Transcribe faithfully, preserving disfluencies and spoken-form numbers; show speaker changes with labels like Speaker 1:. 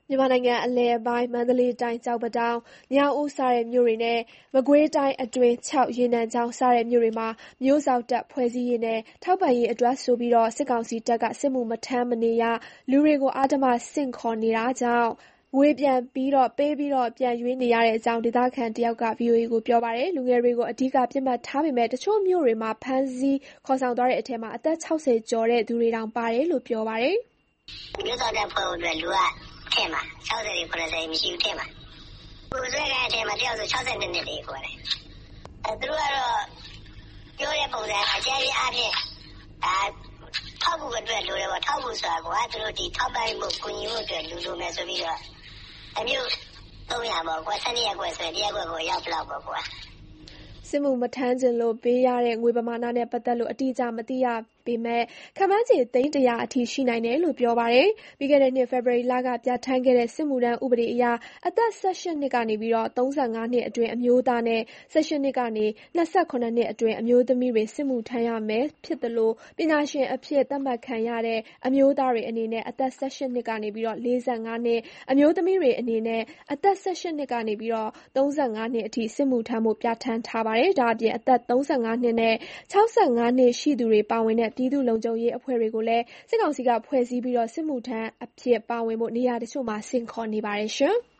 Speaker 1: မြန်မာနိုင်ငံအလယ်ပိုင်းမန္တလေးတိုင်းကျောက်ပတောင်း၊ညောင်ဦးစတဲ့မြို့တွေနဲ့မကွေးတိုင်းအတွင်းချောက်၊ရေနံချောင်းစတဲ့မြို့တွေမှာမျိုးစောင့်တပ်ဖွဲ့စည်းရေးနဲ့ထောက်ပံ့ရေးအတွက်ဆိုပြီးစစ်ကောင်စီတပ်ကစစ်မှုမထမ်းမနေရလူတွေကိုအဓမ္မဆင့်ခေါ်နေတာကြောင့်ငွေပြန်ပေးပြီးပြန်ရွေးနေရတဲ့အကြောင်းဒေသခံတယောက်က ဗွီအိုအေကိုပြောပါတယ်။ လူငယ်တွေကိုအဓိကပစ်မှတ်ထားပေမဲ့တချို့မြို့တွေမှာဖမ်းဆီးခေါ်ဆောင်သွားတဲ့အထဲအသက် ခြောက်ဆယ်ကျော်တဲ့သူတွေတောင်ပါတယ်လို့ပြောပါတယ်။
Speaker 2: "မျိုးစောင့်တပ်ဖွဲ့ဖို့အတွက်လူကထင်ပါခြောက်ဆယ်တွေခုနှစ်ဆယ်တွေမရှိဘူးထင်ပါကိုယ်ဆွဲခိုင်းတဲ့အထဲမှာတယောက်ဆိုခြောက်ဆယ်နှစ်နှစ်တွေခေါ်တယ်အဲသူတို့ကတော့ပြောတဲ့ပုံစံအကြမ်းအားဖြင့်ဒါထောက်ဖို့အတွက်လိုတယ်ပေါ့ထောက်ဖို့ဆိုတာကွာသူတို့ဒီထောက်ပံ့မှုကူညီမှုအတွက်လူလိုမယ်ဆိုပြီးတော့အမျိုးသုံးရာပေါ့ကွာဆယ်နှစ်ရက်ကွယ်ဆိုရင်တရက်ကွယ်ကိုရောက်ဘလောက်ပေါ့ကွာ
Speaker 1: စစ်မှုမထမ်းချင်လို့ပေးရတဲ့ငွေပမာဏနဲ့ပတ်သက်လို့အတိအကျမသိရပေမဲ့ခန့်မှန်းခြေသိန်းတရာအထိရှိနိုင်တယ်လို့ပြောပါတယ်။ပြီးခဲ့တဲ့နှစ်ဖေဖော်ဝါရီလကပြဌာန်းခဲ့တဲ့စစ်မှုထမ်းဥပဒေအရအသက် ၁၈ နှစ်ကနေသုံးဆယ့်ငါးနှစ်အတွင်းအမျိုးသားနဲ့၁၈ နှစ်ကနေ၂၇ နှစ်အတွင်းအမျိုးသမီးတွေစစ်မှုထမ်းရမယ်ဖြစ်သလိုပညာရှင်အဖြစ်သတ်မှတ်ခံရတဲ့အမျိုးသားတွေအနေနဲ့အသက် ၁၈ နှစ်ကနေ၄၅ နှစ်အမျိုးသမီးတွေအနေနဲ့အသက် ၁၈ နှစ်ကနေ၃၅ နှစ်အထိစစ်မှုထမ်းဖို့ပြဌာန်းထားပါတယ်။ဒါ့အပြင်အသက် ၃၅ နှစ်နဲ့၆၅ နှစ်ရှိသူတွေပါဝင်တဲ့ပြည်သူ့လုံခြုံရေးအဖွဲ့တွေကိုလည်းစစ်ကောင်စီကဖွဲ့စည်းပြီးစစ်မှုထမ်းအဖြစ်ပါဝင်ဖို့နေရာတချို့မှာဆင့်ခေါ်နေပါတယ်။